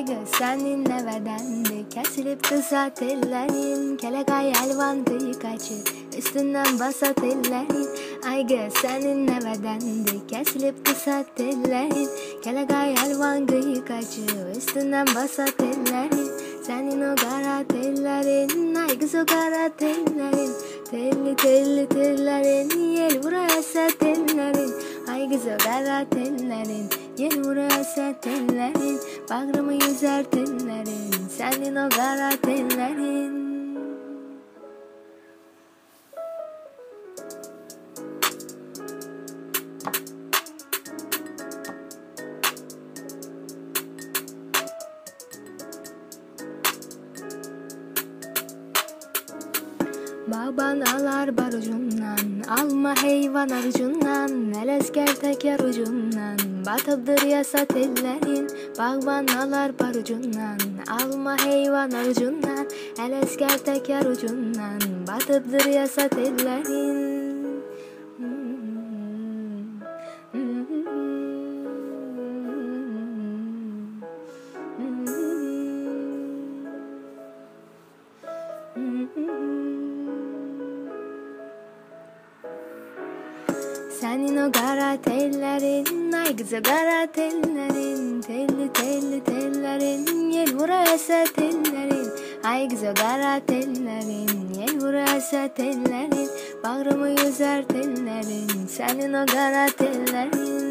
Aygı seninle bedendi, kesilip kısa tellerin. Kelek hayvan kıyı kaçır, üstünden basat ellerin. Aygı seninle bedendi, kesilip kısa tellerin. Kelek hayvan kıyı kaçır, üstünden basat ellerin. Senin o kara tellerin, aygız o kara tellerin. Telli telli tellerin, yel buraya tellerin. Aygız o kara tellerin, yel buraya tellerin. Bağrımı yüzer tellerin, senin o kara tellerin. Baban alar barucundan, alma heyvan arıcundan. El esker teker ucundan, batıptır yasa tellerin. Baban alar barucundan, alma heyvan arıcundan. El esker teker ucundan, batıptır yasa tellerin. Senin o kara tellerin, aygız o kara tellerin. Telli telli tellerin, yel buraya tellerin. Aygız o kara tellerin, yel buraya tellerin. Bağrımı yüzer tellerin, senin o kara tellerin.